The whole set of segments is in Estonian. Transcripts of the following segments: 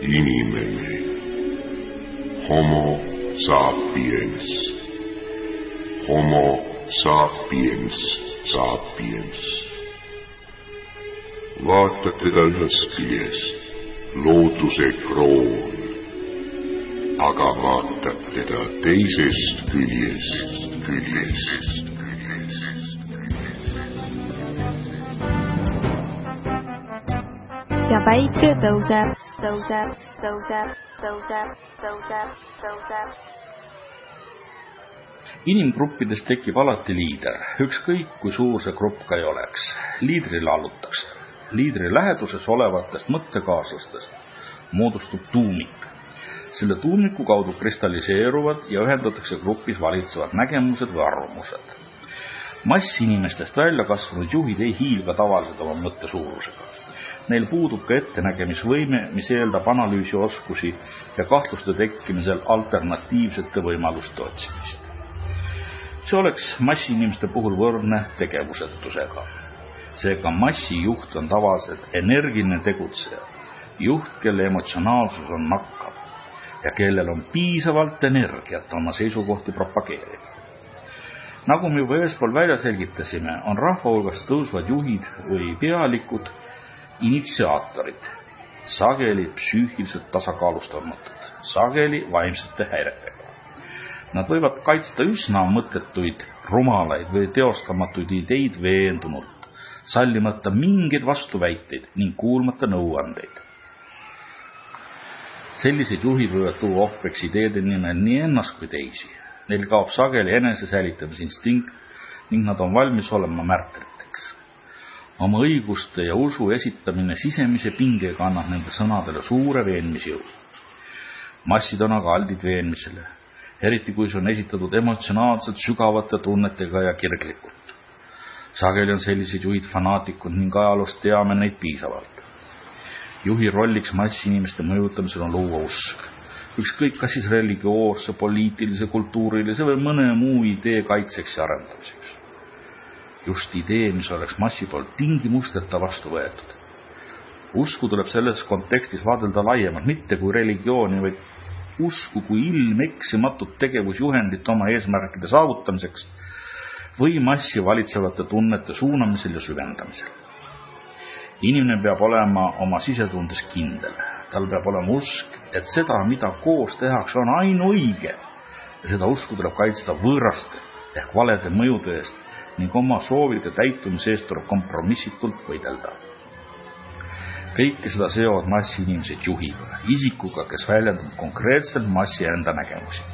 inimene, homo sapiens, homo sapiens, sapiens. Vaatad teda ühest küljest, looduse kroon, aga vaatad teda teisest küljest. Ja päike tõuseb. Inimgruppides tekib alati liider, ükskõik kui suur see grupp ka ei oleks. Liidrile allutakse. Liidri läheduses olevatest mõttekaaslastest moodustub tuumik. Selle tuumiku kaudu kristalliseeruvad ja ühendatakse grupis valitsevad nägemused või arvamused. Massinimestest välja kasvanud juhid ei hiilga tavaliselt oma mõtte suurusega. Neil puudub ka ettenägemisvõime, mis eeldab analüüsioskusi ja kahtluste tekkimisel alternatiivsete võimaluste otsimist. See oleks massiinimeste puhul võrdne tegevusetusega. Seega massijuht on tavaliselt energiline tegutseja, juht, kelle emotsionaalsus on nakkav ja kellel on piisavalt energiat oma seisukohti propageerida. Nagu me juba eespool välja selgitasime, on rahva hulgast tõusvad juhid või pealikud initsiaatorid, sageli psüühiliselt tasakaalustamatud, sageli vaimsete häiretega. Nad võivad kaitsta üsna mõttetuid, rumalaid või teostamatuid ideid veendunult, sallimata mingeid vastuväiteid ning kuulmata nõuandeid. Sellised juhid võivad tuua ohvriks ideede nimel nii ennast kui teisi. Neil kaob sageli enesesäilitamisinstink ning nad on valmis olema märtriteks. Oma õiguste ja usu esitamine sisemise pingega annab nende sõnadele suure veenmisjõu. Massid on aga aldid veenmisele, eriti kui see on esitatud emotsionaalselt sügavate tunnetega ja kirglikult. Sageli on sellised juhid fanaatikud ning ajaloost teame neid piisavalt. Juhi rolliks massinimeste mõjutamisel on luua usk. Ükskõik kas siis religioosse, poliitilise, kultuurilise või mõne muu idee kaitseks ja arendamiseks. Just idee, mis oleks massi poolt tingimusteta vastu võetud. Usku tuleb selles kontekstis vaadelda laiemalt, mitte kui religiooni, vaid usku kui ilmeksimatut tegevusjuhendit oma eesmärkide saavutamiseks või massi valitsevate tunnete suunamisel ja süvendamisel. Inimene peab olema oma sisetundes kindel. Tal peab olema usk, et seda, mida koos tehakse, on ainuõige ja seda usku tuleb kaitsta võõraste ehk valede mõjude eest ning oma soovide täitumise eest tuleb kompromissitult võidelda. Kõike seda seovad massiinimesed juhiga, isikuga, kes väljendab konkreetselt massi enda nägemusi.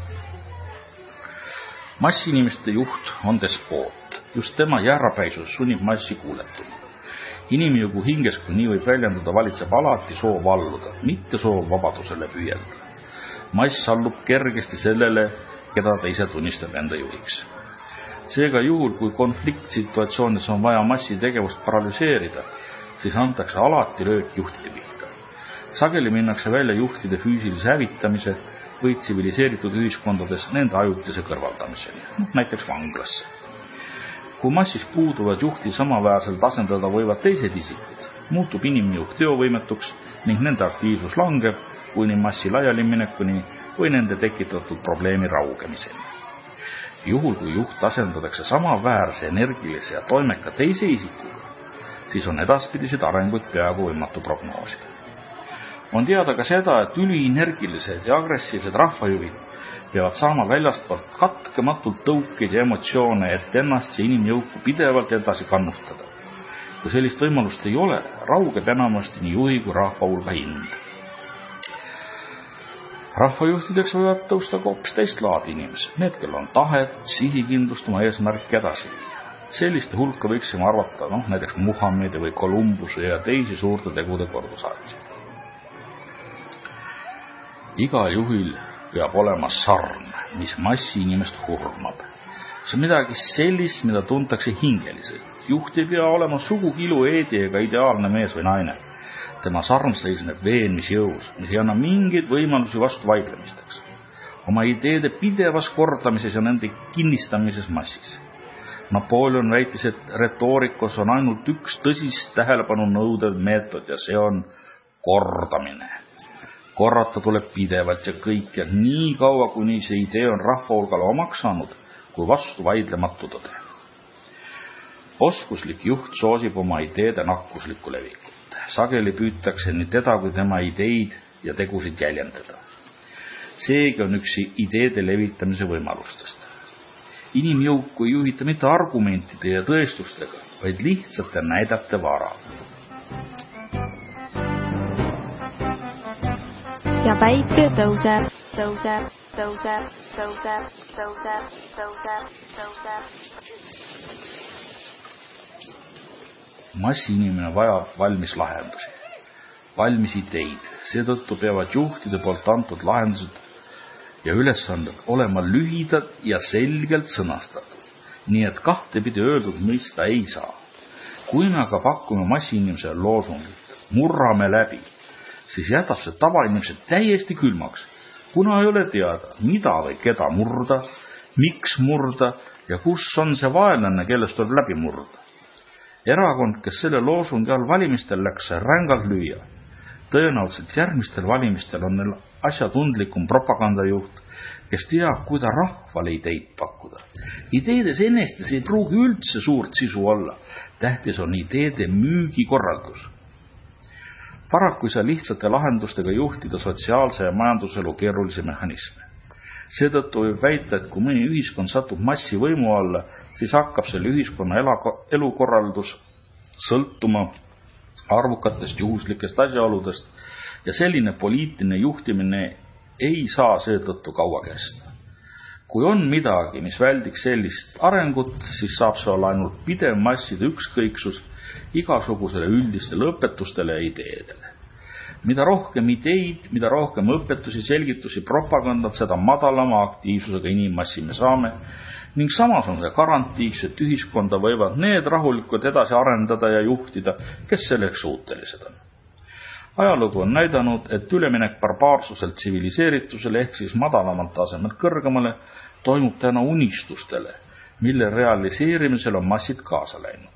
Massiinimeste juht on despoot. Just tema jäärapäisus sunnib massi kuuletuma. Inimjõugu hinges, kui nii võib väljendada, valitseb alati soov alluda, mitte soov vabadusele püüelda. Mass allub kergesti sellele, keda ta ise tunnistab enda juhiks. Seega juhul, kui konfliktsituatsioonis on vaja massi tegevust paralüseerida, siis antakse alati löök juhtide pihta. Sageli minnakse välja juhtide füüsilise hävitamise või tsiviliseeritud ühiskondades nende ajutise kõrvaldamiseni, näiteks vanglasse. Kui massis puuduvad juhti samaväärselt asendada võivad teised isikud, muutub inimjuht teovõimetuks ning nende aktiivsus langeb kuni massi laialiminekuni või nende tekitatud probleemi raugemiseni. Juhul, kui juht asendatakse samaväärse, energilise ja toimeka teise isikuga, siis on edaspidised arenguid peaaegu võimatu prognoosida. On teada ka seda, et ülienergilised ja agressiivsed rahvajuhid peavad saama väljastpoolt katkematult tõukeid ja emotsioone, et ennast ja inimjõuku pidevalt edasi kannustada. Kui sellist võimalust ei ole, raugeb enamasti nii juhi kui rahva hulga hind. Rahvajuhtideks võivad tõusta hoopis teist laadi inimesed, need, kel on tahet, sihikindlust oma eesmärki edasi viia. Selliste hulka võiksime arvata, näiteks Muhamedi või Kolumbuse ja teisi suurte tegude kordusaatjaid. Igal juhil peab olema sarn, mis massi inimest hurmab. See on midagi sellist, mida tuntakse hingeliselt. Juht ei pea olema sugugi ilueedi ega ideaalne mees või naine. Tema sarn seisneb veenmisjõus, mis ei anna mingeid võimalusi vastu vaidlemisteks. Oma ideede pidevas kordamises ja nende kinnistamises massis. Napoleon väitis, et retoorikos on ainult üks tõsist tähelepanu nõudev meetod ja see on kordamine. Korrata tuleb pidevalt ja kõik ja nii kaua, kuni see idee on rahva hulgale omaks saanud, kui vastu vaidlematu tõde. Oskuslik juht soosib oma ideede nakkuslikku levikut. Sageli püütakse nii teda kui tema ideid ja tegusid jäljendada. Seegi on üks ideede levitamise võimalustest. Inimjõuku ei juhita mitte argumentide ja tõestustega, vaid lihtsate näidete varal. Ja päike tõuseb. Massiinimene vajab valmis lahendusi, valmis ideid. Seetõttu peavad juhtide poolt antud lahendused ja ülesanded olema lühidad ja selgelt sõnastatud, nii et kahtepidi öeldud mõista ei saa. Kui me aga pakume massiinimesele loosungit, murrame läbi, siis jätab see tavainimesed täiesti külmaks, kuna ei ole teada, mida või keda murda, miks murda ja kus on see vaenlane, kellest tuleb läbi murda. Erakond, kes selle loosungi all valimistel läks rängalt lüüa. Tõenäoliselt järgmistel valimistel on neil asjatundlikum propagandajuht, kes teab, kuida rahvale ideid pakkuda. Ideedes enestes ei pruugi üldse suurt sisu olla. Tähtis on ideede müügikorraldus. Paraku ei saa lihtsate lahendustega juhtida sotsiaalse ja majanduselu keerulisi mehhanisme. Seetõttu võib väita, et kui mõni ühiskond satub massi võimu alla, siis hakkab selle ühiskonna elukorraldus sõltuma arvukatest juhuslikest asjaoludest ja selline poliitiline juhtimine ei saa seetõttu kaua kesta. Kui on midagi, mis väldiks sellist arengut, siis saab see olla ainult pidev masside ükskõiksus igasugusele üldistele õpetustele ja ideedele. Mida rohkem ideid, mida rohkem õpetusi, selgitusi, propagandat, seda madalama aktiivsusega inimmassi me saame ning samas on see garantiiks, et ühiskonda võivad need rahulikult edasi arendada ja juhtida, kes selleks suutelised on. Ajalugu on näidanud, et üleminek barbaarsuselt tsiviliseeritusele ehk siis madalamalt tasemelt kõrgemale toimub täna unistustele, mille realiseerimisel on massid kaasa läinud.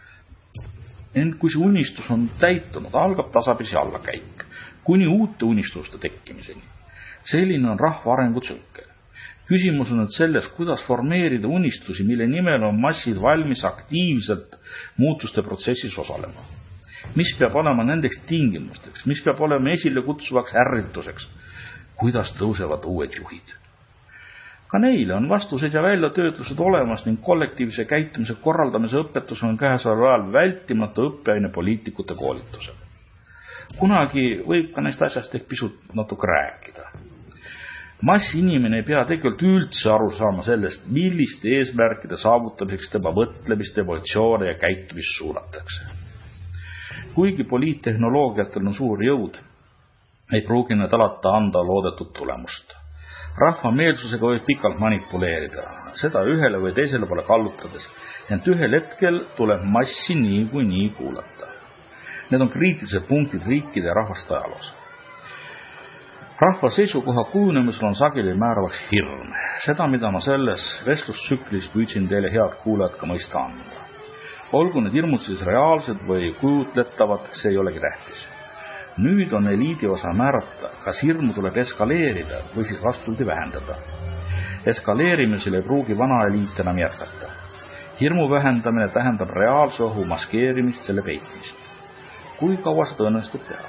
Ent kui see unistus on täitunud, algab tasapisi allakäik, kuni uute unistuste tekkimiseni. Selline on rahva arengutsükkel. Küsimus on nüüd selles, kuidas formeerida unistusi, mille nimel on massid valmis aktiivselt muutuste protsessis osalema. Mis peab olema nendeks tingimusteks, mis peab olema esile kutsuvaks ärrituseks, kuidas tõusevad uued juhid. Ka neile on vastused ja väljatöötlused olemas ning kollektiivse käitumise korraldamise õpetus on käesoleval ajal vältimatu õppeaine poliitikute koolitusel. Kunagi võib ka neist asjast ehk pisut natuke rääkida. Massiinimene ei pea tegelikult üldse aru saama sellest, milliste eesmärkide saavutamiseks tema mõtlemist, emotsioone ja käitumist suunatakse. Kuigi poliittehnoloogiatel on suur jõud, ei pruugi need alata anda loodetud tulemust. Rahva meelsusega võib pikalt manipuleerida, seda ühele või teisele pole kallutades, ent ühel hetkel tuleb massi nii kuulata. Need on kriitilised punktid riikide ja rahvaste ajaloos. Rahva seisukoha kujunemisel on sageli määravaks hirm. Seda, mida ma selles vestlustsüklis püüdsin teile head kuulajad ka mõista anda. Olgu need hirmud siis reaalsed või kujutletavad, see ei olegi tähtis. Nüüd on eliidi osa määrata, kas hirmu tuleb eskaleerida või siis vastupidi vähendada. Eskaleerimisel ei pruugi vana eliit enam jätkata. Hirmu vähendamine tähendab reaalse ohu maskeerimist, selle peitmist. Kui kaua seda õnnestub teha?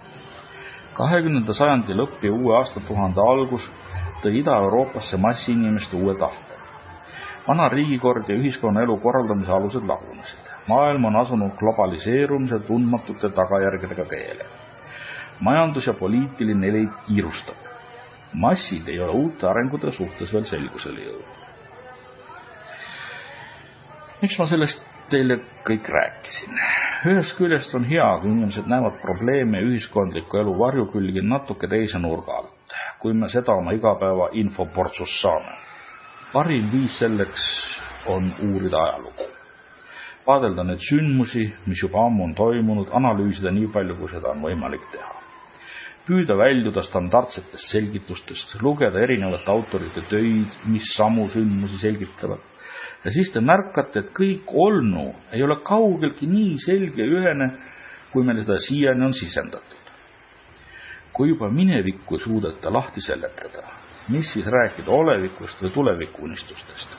20. sajandi lõpp ja uue aastatuhande algus tõi Ida-Euroopasse massiinimeste uue tahte. Vana riigikord ja ühiskonnaelu korraldamise alused lagunesid. Maailm on asunud globaliseerumise tundmatute tagajärgedega teele. Majandus ja poliitiline eliit kiirustab. Massid ei ole uute arengute suhtes veel selgusele jõudnud. Miks ma sellest teile kõik rääkisin? Ühest küljest on hea, kui inimesed näevad probleeme ühiskondliku elu varjukülgi natuke teise nurga alt, kui me seda oma igapäeva infoportsus saame. Parim viis selleks on uurida ajalugu. Vaadelda need sündmusi, mis juba ammu on toimunud, analüüsida nii palju, kui seda on võimalik teha. Püüda väljuda standardsetest selgitustest, lugeda erinevate autorite töid, mis samu sündmusi selgitavad. Ja siis te märkate, et kõik olnu ei ole kaugeltki nii selge ja ühene, kui meil seda siiani on sisendatud. Kui juba minevikku ei suudeta lahti seletada, mis siis rääkida olevikust või tulevikuunistustest?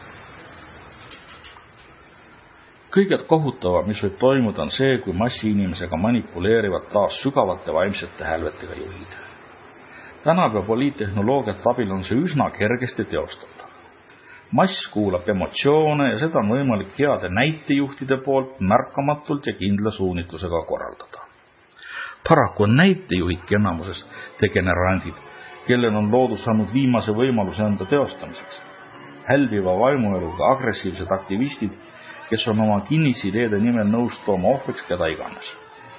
Kõige kohutavam, mis võib toimuda, on see, kui massi inimesega manipuleerivad taas sügavate vaimsete hälvetega juhid. Tänapäeva poliittehnoloogiat abil on see üsna kergesti teostatav. Mass kuulab emotsioone ja seda on võimalik heade näitejuhtide poolt märkamatult ja kindla suunitlusega korraldada. Paraku on näitejuhidki enamuses degenerandid, kellel on loodus andnud viimase võimaluse enda teostamiseks. Hälviva vaimueluga agressiivsed aktivistid, kes on oma kinnisideede nimel nõus tooma ohvriks keda iganes.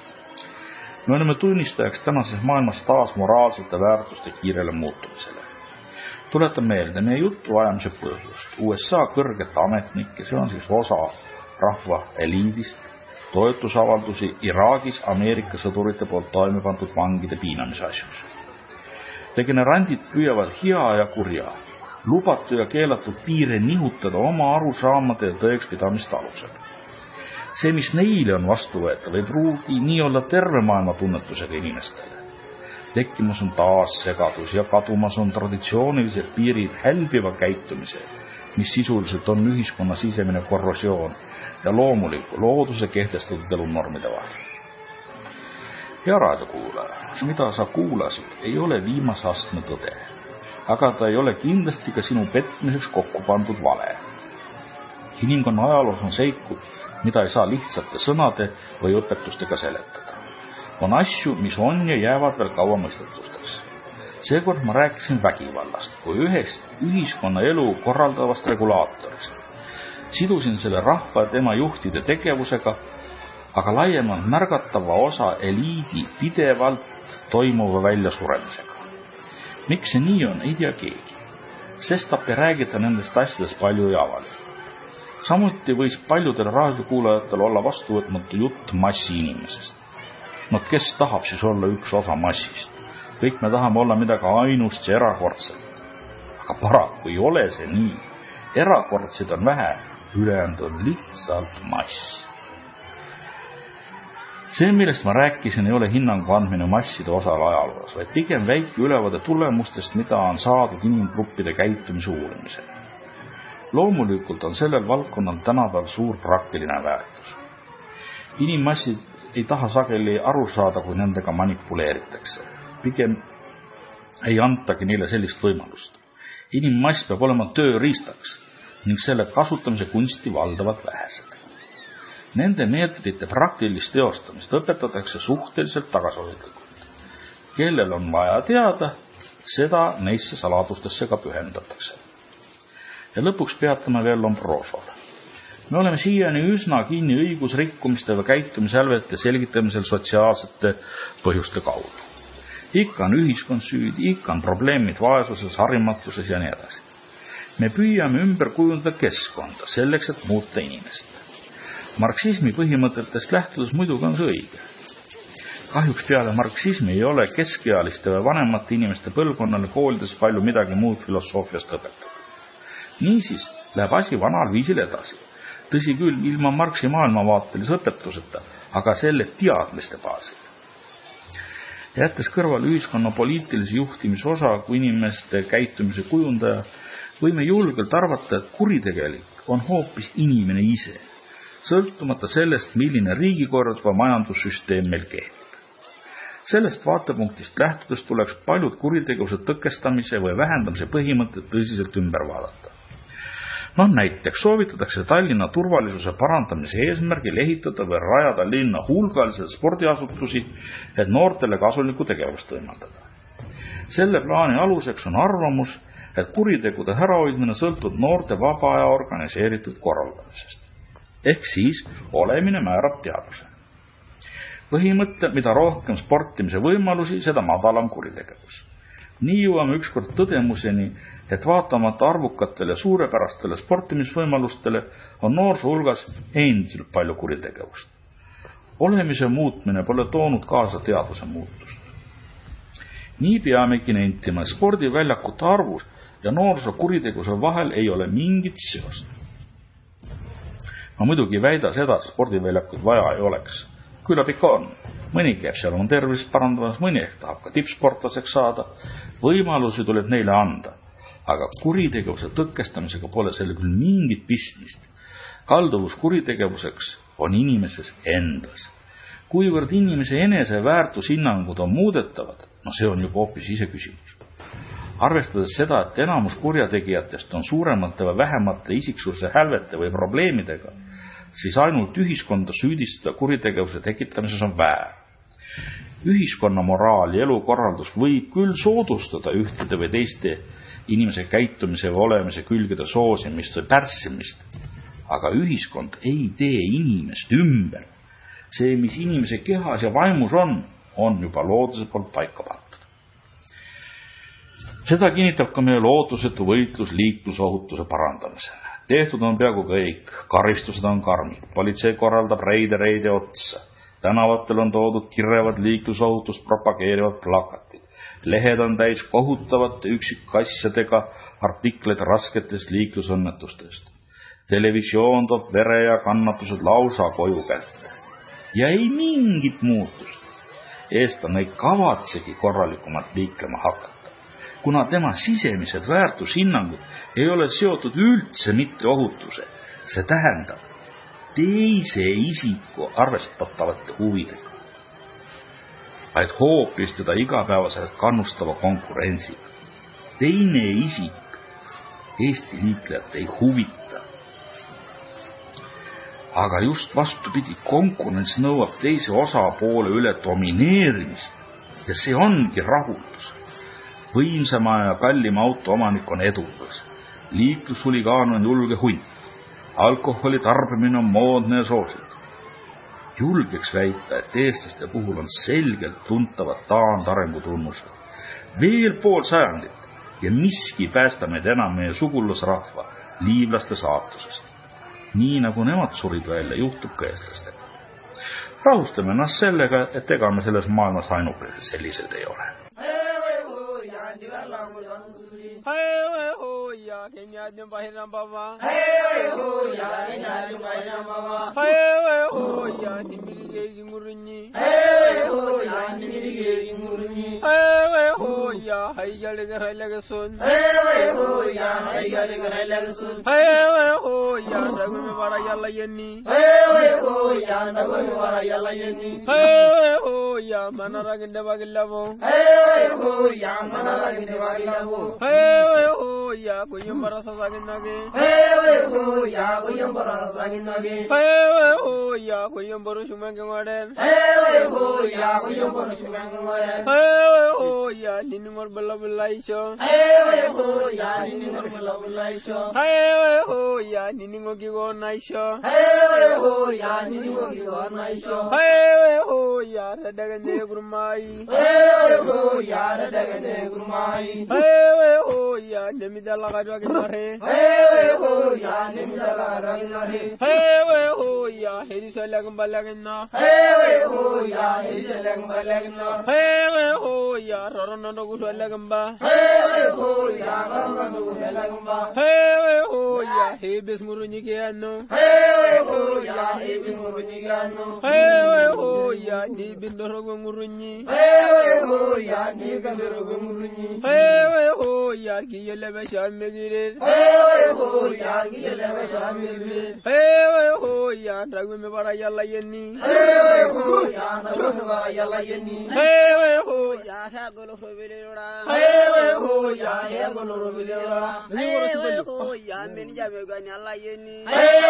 Me oleme tunnistajaks tänases maailmas taas moraalsete väärtuste kiirele muutumisele. Tuletan meelde meie juttu ajamise põhjust. USA kõrgete ametnikke, see on siis osa rahva eliidist, toetusavaldusi Iraagis Ameerika sõdurite poolt toime pandud vangide piinamise asjus. Degenerandid püüavad hea ja kurja, lubatu ja keelatud piire nihutada oma arusaamade ja tõekspidamist alusel. See, mis neile on vastuvõetav, ei pruugi nii olla terve maailma tunnetusega inimestele. Tekkimas on taas segadus ja kadumas on traditsioonilised piirid hälbiva käitumise, mis sisuliselt on ühiskonna sisemine korrosioon ja loomuliku looduse kehtestatud elunormide vahel. Hea raadiokuulaja, mida sa kuulasid, ei ole viimase astme tõde, aga ta ei ole kindlasti ka sinu petmiseks kokku pandud vale. Inimkonna ajaloos on seikud, mida ei saa lihtsate sõnade või õpetustega seletada. On asju, mis on ja jäävad veel kaua mõistetusteks. Seekord ma rääkisin vägivallast kui ühest ühiskonna elu korraldavast regulaatorist. Sidusin selle rahva ja tema juhtide tegevusega, aga laiemalt märgatava osa eliidi pidevalt toimuva väljasuremisega. Miks see nii on, ei tea keegi. Sestap ei räägita nendest asjadest palju ja avalikult. Samuti võis paljudel raadiokuulajatel olla vastuvõtmatu jutt massi inimesest. No kes tahab siis olla üks osa massist? Kõik me tahame olla midagi ainust ja erakordset. Aga paraku ei ole see nii. Erakordseid on vähe, ülejäänud on lihtsalt mass. See, millest ma rääkisin, ei ole hinnangu andmine masside osal ajaloos, vaid pigem väike ülevaade tulemustest, mida on saadud inimgruppide käitumise uurimisel. Loomulikult on sellel valdkonnal tänapäeval suur praktiline väärtus. Inimmassid ei taha sageli aru saada, kui nendega manipuleeritakse. Pigem ei antagi neile sellist võimalust. Inimmass peab olema tööriistaks ning selle kasutamise kunsti valdavad vähesed. Nende meetodite praktilist teostamist õpetatakse suhteliselt tagasihoidlikult. Kellel on vaja teada, seda neisse saladustesse ka pühendatakse. Ja lõpuks peatame veel Lombrosool. Me oleme siiani üsna kinni õigusrikkumiste või käitumisälvete selgitamisel sotsiaalsete põhjuste kaudu. Ikka on ühiskond süüdi, ikka on probleemid vaesuses, harimatuses ja nii edasi. Me püüame ümber kujundada keskkonda selleks, et muuta inimest. Marksismi põhimõtetest lähtudes muidugi on see õige. Kahjuks peale marksismi ei ole keskealiste või vanemate inimeste põlvkonnale koolides palju midagi muud filosoofiast õpetada. Niisiis läheb asi vanal viisil edasi. Tõsi küll, ilma Marxi maailmavaatelise õpetuseta, aga selle teadmiste baasil. Jättes kõrvale ühiskonna poliitilise juhtimise osa kui inimeste käitumise kujundaja, võime julgelt arvata, et kuritegelik on hoopis inimene ise, sõltumata sellest, milline riigikord või majandussüsteem meil kehtib. Sellest vaatepunktist lähtudes tuleks paljud kuritegevuse tõkestamise või vähendamise põhimõtted tõsiselt ümber vaadata. Näiteks soovitatakse Tallinna turvalisuse parandamise eesmärgil ehitada või rajada linna hulgaliselt spordiasutusi, et noortele kasulikku tegevust võimaldada. Selle plaani aluseks on arvamus, et kuritegude ärahoidmine sõltub noorte vaba aja organiseeritud korraldamisest. Ehk siis olemine määrab teadvuse. Põhimõte, mida rohkem sportimise võimalusi, seda madalam kuritegevus. Nii jõuame ükskord tõdemuseni, et vaatamata arvukatele suurepärastele sportimisvõimalustele on noorsoo hulgas endiselt palju kuritegevust. Olemise muutmine pole toonud kaasa teadvuse muutust. Nii peamegi nentima, et spordiväljakute arvus ja noorsoo kuritegevuse vahel ei ole mingit seost. Ma muidugi väida seda, et spordiväljakuid vaja ei oleks. Küllap ikka on. Mõni käib seal on tervist parandamas, mõni ehk tahab ka tippsportlaseks saada. Võimalusi tuleb neile anda, aga kuritegevuse tõkestamisega pole selle küll mingit pistmist. Kalduvus kuritegevuseks on inimeses endas. Kuivõrd inimese enese väärtushinnangud on muudetavad, see on juba hoopis ise küsimus. Arvestades seda, et enamus kurjategijatest on suuremate või vähemate isiksuse hälvete või probleemidega, siis ainult ühiskonda süüdistada kuritegevuse tekitamises on väär. Ühiskonna moraal ja elukorraldus võib küll soodustada ühtede või teiste inimese käitumise või olemise külgede soosimist või pärssimist, aga ühiskond ei tee inimest ümber. See, mis inimese kehas ja vaimus on juba looduse poolt paika pandud. Seda kinnitab ka meie lootusetu võitlus liiklusohutuse parandamisele. Tehtud on peaaegu kõik, karistused on karmid, politsei korraldab reide otsa, tänavatel on toodud kirevad liiklusohutust propageerivad plakatid, lehed on täis kohutavate üksikasjadega artikleid rasketest liiklusõnnetustest, televisioon toob vere ja kannatused lausa koju kätte ja ei mingit muutust. Eestlane ei kavatsegi korralikumalt liiklema hakata, kuna tema sisemised väärtushinnangud ei ole seotud üldse mitte ohutuse, see tähendab teise isiku arvestatavate huvidega, vaid hoopis teda igapäevaselt kannustava konkurentsiga. Teine isik Eesti liiklejat ei huvita. Aga just vastupidi, konkurents nõuab teise osapoole üle domineerimist ja see ongi rahuldus. Võimsama ja kallima auto omanik on edukas. Liiklushuligaan on julge hunt. Alkoholi tarbimine on moodne ja soositud. Julgeks väita, et eestlaste puhul on selgelt tuntavad taandarengu tunnused. Veel pool sajandit ja miski päästa meid enam meie sugulasrahva liivlaste saatusest. Nii nagu nemad surid välja, juhtub ka eestlastega. Rahustame ennast sellega, et ega me selles maailmas ainukesed sellised ei ole. Ya kuyum barasa saginage ya kuyum baru shumange ngoden ya nini ngor bella bella isho ya nini ngogi go naisho ya radagane gurmai ya nemidala gadwa ginare ya herisala gumbalagna ya roronondo gusala gamba ya hebes murunyi keano ya ni bindoro murunyi ya kiyele besha megirir ya dragu me bara yalla yenni ya ha golo hobilera ya men jabe gani alla yenni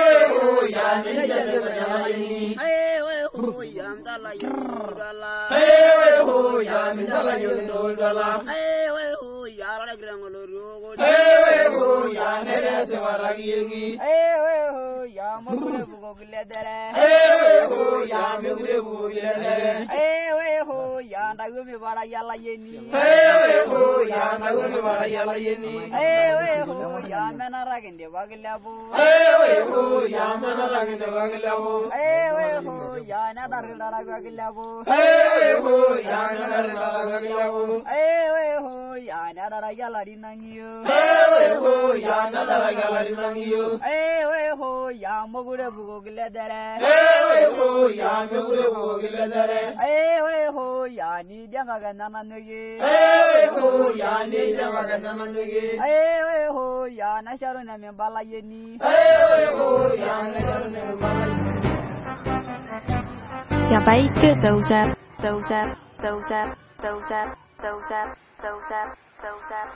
ya mdala yudala ya mdala yudala ya ra grangolo rogo ya nere se waragi ya mugule bugo gile dere ya mugule bugo gile dere ya nda gumi bara yalla yeni Eweho yana gumi bara yalla yeni Eweho ya mena ragende baglabu Eweho ya mena ragende baglabu Eweho ya na darila baglabu Eweho ya na darila baglabu Eweho ya na darayala dinangiyo Eweho ya na darayala dinangiyo Eweho ya mogure bugogle dere Eweho ya mogure bugogle dere Eweho ya ni danga ganana nege Eweho ya ni danga ganana nege Eweho ya na sharuna me bala yeni Eweho ya na sharuna me bala yeni Ja päike tõuseb, tõuseb, tõuseb, tõuseb, tõuseb, tõuseb, tõuseb.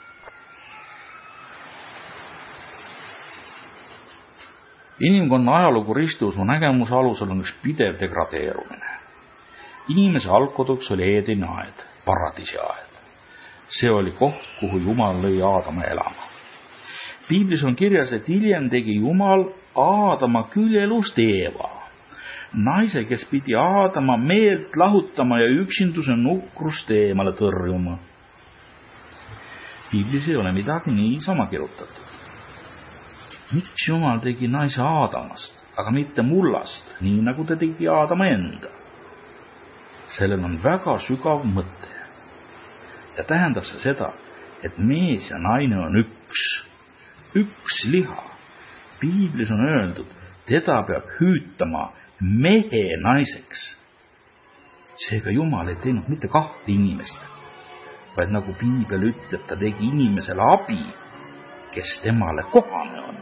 Inimkonna ajalugu ristiusu nägemuse alusel on üks pidev degradeerumine. Inimese algkoduks oli Eedeni aed, paradiisi aed. See oli koht, kuhu Jumal lõi Aadama elama. Piiblis on kirjas, et hiljem tegi Jumal Aadama küljelust Eeva, naise, kes pidi Aadama meelt lahutama ja üksinduse nukrust eemale tõrjuma. Piiblis ei ole midagi niisama kirjutatud. Miks Jumal tegi naise Aadamast, aga mitte mullast, nii nagu ta tegi Aadama enda? Sellel on väga sügav mõte. Ja tähendab see seda, et mees ja naine on üks liha. Piiblis on öeldud, teda peab hüütama mehe naiseks. Seega Jumal ei teinud mitte kahte inimest, vaid nagu Piibel ütleb, ta tegi inimesele abi, kes temale kohane on.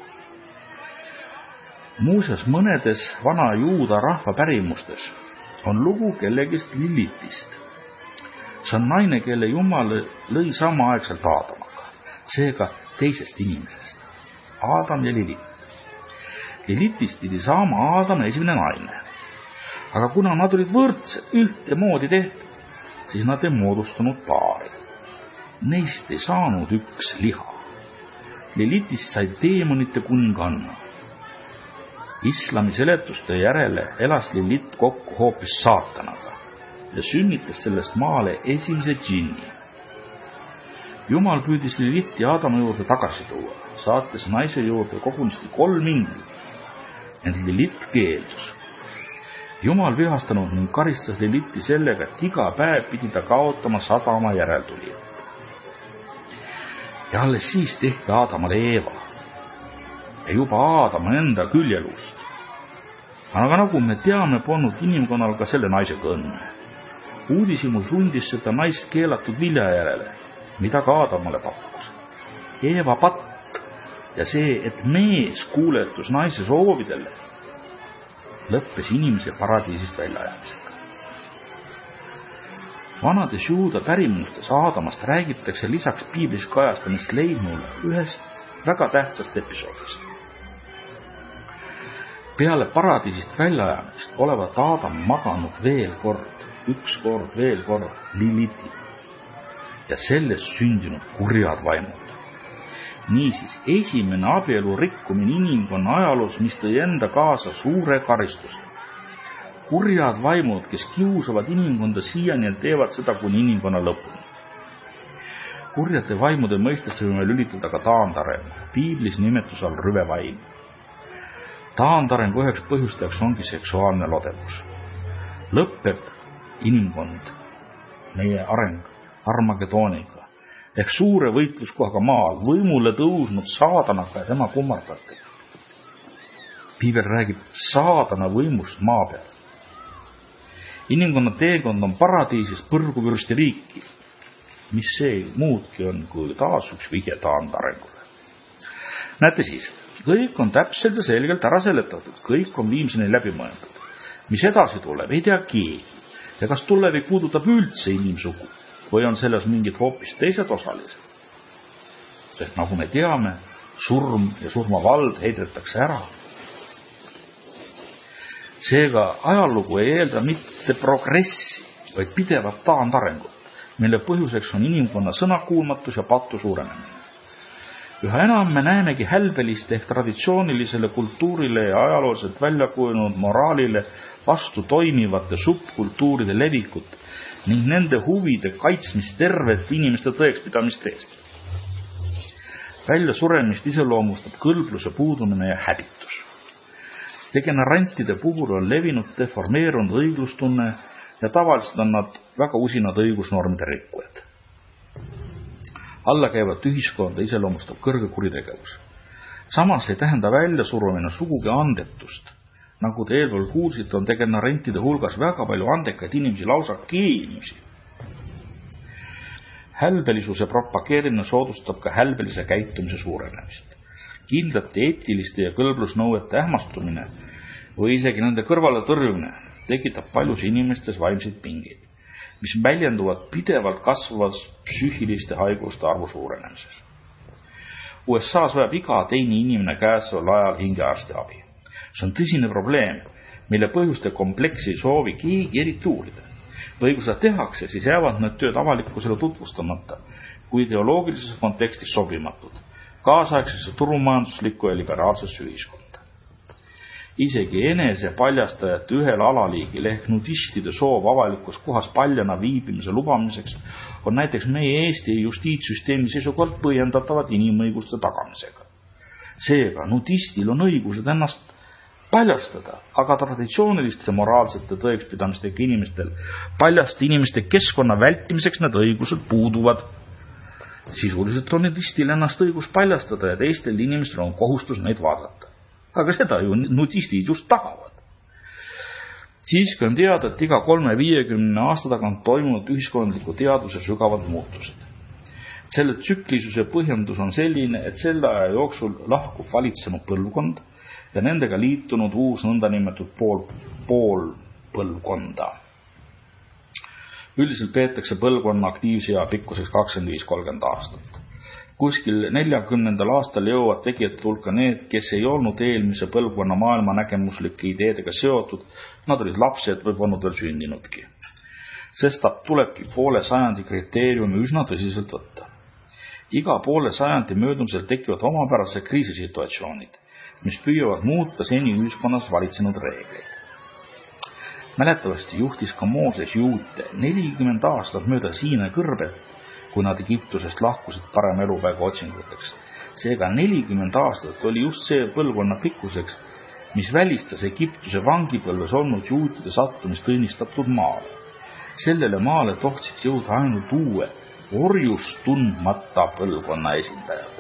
Muuseas, mõnedes vana juuda rahva pärimustes on lugu kellegist Lilitist. See on naine, kelle Jumal lõi samaaegselt Aadamaga, seega teisest inimesest. Aadam ja Lilit. Lilitist pidi saama Aadama esimene naine. Aga kuna nad olid võrdsed, ühtemoodi tehtud, siis nad ei moodustanud paari. Neist ei saanud üks liha. Lilitist sai teemonite kuninganna. Islami seletuste järele elas Lilit kokku hoopis saatanaga ja sünnitas sellest maale esimese džinni. Jumal püüdis Liliti Aadama juurde tagasi tuua, saates naise juurde kogunisti 3 inglit. Ent Lilit keeldus. Jumal vihastanud ning karistas Liliti sellega, et iga päev pidi ta kaotama 100 oma järeltulijat. Ja alles siis tehti Aadamale Eeva ja juba Aadama enda küljelust. Aga nagu me teame, polnud inimkonnal ka selle naisega õnne. Uudishimu sundis seda naist keelatud vilja järele, mida ka Aadamale pakkus. Eeva patt ja see, et mees kuuletus naise soovidele, lõppes inimese paradiisist väljajäämisega. Vanades juuda pärimustes Aadamast räägitakse lisaks Piiblis kajastamist leidnule ühest väga tähtsast episoodist. Peale paradiisist väljajäämist olevat Aadam maganud üks kord Liliti ja sellest sündinud kurjad vaimud. Niisiis, esimene abielu rikkumine inimkonna ajaloos, mis tõi enda kaasa suure karistuse. Kurjad vaimud, kes kiusavad inimkonda siiani ja teevad seda kuni inimkonna lõpuni. Kurjate vaimude mõistesse võime lülitada ka taandarengu, Piiblis nimetus all rüvevaim. Taandarengu üheks põhjustajaks ongi seksuaalne lodevus. Lõppeb inimkond, meie areng Armagedooniga, ehk suure võitluskohaga maal, võimule tõusnud saadanaga ja tema kummardajatega. Piibel räägib saadana võimust maa peal. Inimkonna teekond on paradiisist põrguvürsti riiki, mis see muudki on kui taas üks vihje taandarengule. Näete siis, kõik on täpselt ja selgelt ära seletatud, kõik on viimseni läbi mõeldud. Mis edasi tuleb, ei tea keegi. Ja kas tulevik puudutab üldse inimsugu või on selles mingid hoopis teised osalised? Sest nagu me teame, surm ja surmavald heidetakse ära. Seega ajalugu ei eelda mitte progressi, vaid pidevat taandarengut, mille põhjuseks on inimkonna sõnakuulmatus ja patu suurenemine. Üha enam me näemegi hälbelist ehk traditsioonilisele kultuurile ja ajalooliselt välja kujunenud moraalile vastu toimivate subkultuuride levikut ning nende huvide kaitsmist tervete inimeste tõekspidamiste eest. Väljasuremist iseloomustab kõlbluse puudumine ja häbitus. Degenerantide puhul on levinud deformeerunud õiglustunne ja tavaliselt on nad väga usinad õigusnormide rikkujad. Allakäivat ühiskonda iseloomustab kõrge kuritegevus. Samas ei tähenda väljasurumine sugugi andetust. Nagu te eelpool kuulsite, on degenerantide hulgas väga palju andekaid inimesi, lausa geeniusi. Hälbelisuse propageerimine soodustab ka hälbelise käitumise suurenemist. Kindlate eetiliste ja kõlblusnõuete ähmastumine või isegi nende kõrvale tõrjumine tekitab paljus inimestes vaimseid pingeid, mis väljenduvad pidevalt kasvavas psüühiliste haiguste arvu suurenemises. USA-s vajab iga teine inimene käesoleval ajal hingearsti abi. See on tõsine probleem, mille põhjuste kompleksi ei soovi keegi eriti uurida. Või kui seda tehakse, siis jäävad need tööd avalikkusele tutvustamata, kui ideoloogilises kontekstis sobimatud, kaasaegsesse turumajanduslikku ja liberaalsesse ühiskonda. Isegi enese paljastajate ühel alaliigil ehk nudistide soov avalikus kohas paljana viibimise lubamiseks on näiteks meie Eesti justiitssüsteemi seisukohalt põhjendatavad inimõiguste tagamisega. Seega, nudistil on õigused ennast paljastada, aga traditsiooniliste moraalsete tõekspidamistega inimestel paljaste inimeste keskkonna vältimiseks need õigused puuduvad. Sisuliselt on nudistil ennast õigus paljastada ja teistel inimestel on kohustus neid vaadata. Aga seda ju nudistid just tahavad. Siiski on teada, et iga 3-50 aasta tagant toimunud ühiskondliku teaduse sügavad muutused. Selle tsüklisuse põhjendus on selline, et selle aja jooksul lahkub valitsenud põlvkond ja nendega liitunud uus nõndanimetatud pool põlvkonda. Üldiselt peetakse põlvkonna aktiivse ja pikkuseks 25-30 aastat. Kuskil 40. aastal jõuavad tegijate hulka need, kes ei olnud eelmise põlvkonna maailma nägemuslike ideedega seotud, nad olid lapsed või polnud veel sündinudki. Sest tulebki poole sajandi kriteeriumi üsna tõsiselt võtta. Iga poole sajandi möödumisel tekivad omapärased kriisisituatsioonid, mis püüavad muuta seni ühiskonnas valitsenud reegleid. Mäletavasti juhtis ka Mooses juute 40 aastat mööda Siine kõrbet, kui nad Egiptusest lahkusid parem elupäeva otsinguteks. Seega 40 aastat oli just see põlvkonna pikkuseks, mis välistas Egiptuse vangipõlves olnud juutide sattumist õnnistatud maale. Sellele maale tohtsiks jõuda ainult uue, orjust tundmata põlvkonna esindajad.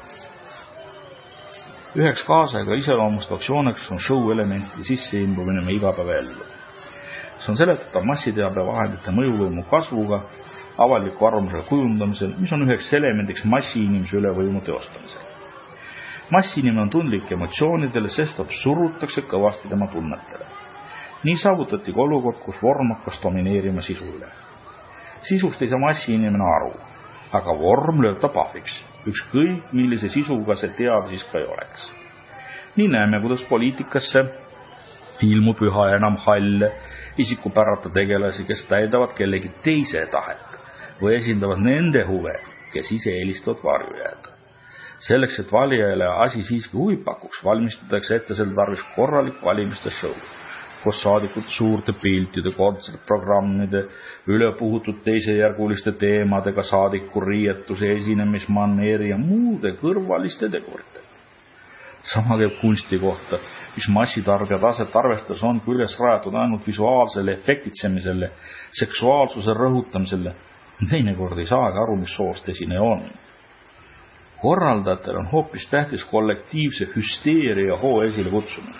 Üheks kaasaega iseloomustavaks jooneks on show-elementide sisseimbumine me igapäevaellu. See on seletatav massiteabevahendite mõjuvõimu kasvuga, avaliku arvamusele kujundamisel, mis on üheks elemendiks massiinimese üle võimu teostamisel. Massiinimene on tundlik emotsioonidele, sest surutakse kõvasti tema tunnetele. Nii saavutati ka olukord, kus vorm hakkas domineerima sisu üle. Sisust ei saa massiinimene aru, aga vorm lööb ta pahviks, ükskõik millise sisuga see teab siis ka ei oleks. Nii näeme, kuidas poliitikasse ilmub üha enam halle isikupärata tegelasi, kes täidavad kellegi teise tahet või esindavad nende huve, kes ise eelistavad varju jääda. Selleks, et valijale asi siiski huvi pakuks, valmistatakse ette selle tarvis korralik valimiste show, kus saadikud suurte piltide, kontsertprogrammide, ülepuhutud teisejärguliste teemadega, saadiku riietuse, esinemismaneeri ja muude kõrvaliste tegurite. Sama käib kunsti kohta, mis massitarbija taset arvestades on küljes rajatud ainult visuaalsele efektitsemisele, seksuaalsuse rõhutamisele. Teinekord ei saagi aru, mis soost esineja on. Korraldajatel on hoopis tähtis kollektiivse hüsteeria hoo esile kutsumine.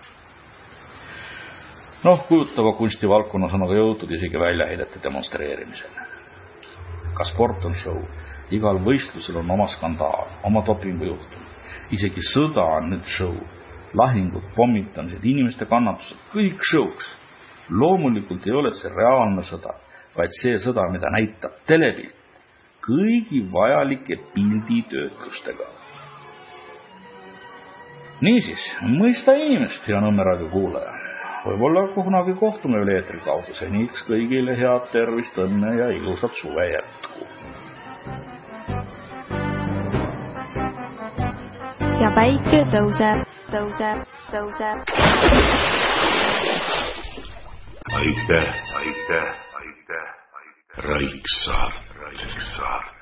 Kujutava kunstivaldkonnas on aga jõutud isegi väljaheidete demonstreerimisele. Ka sport on show. Igal võistlusel on oma skandaal, oma dopingujuhtum. Isegi sõda on nüüd show. Lahingud, pommitamised, inimeste kannatused, kõik showks. Loomulikult ei ole see reaalne sõda, vaid see sõda, mida näitab telepilt kõigi vajalike pilditöötlustega. Niisiis, mõista inimest, hea Nõmme raadio kuulaja. Võib-olla kunagi kohtume üle eetri kaudu, seniks kõigile head tervist, õnne ja ilusat suve jätku. ja päike tõuseb, tõuseb, tõuseb. Aitäh. Raiksaar.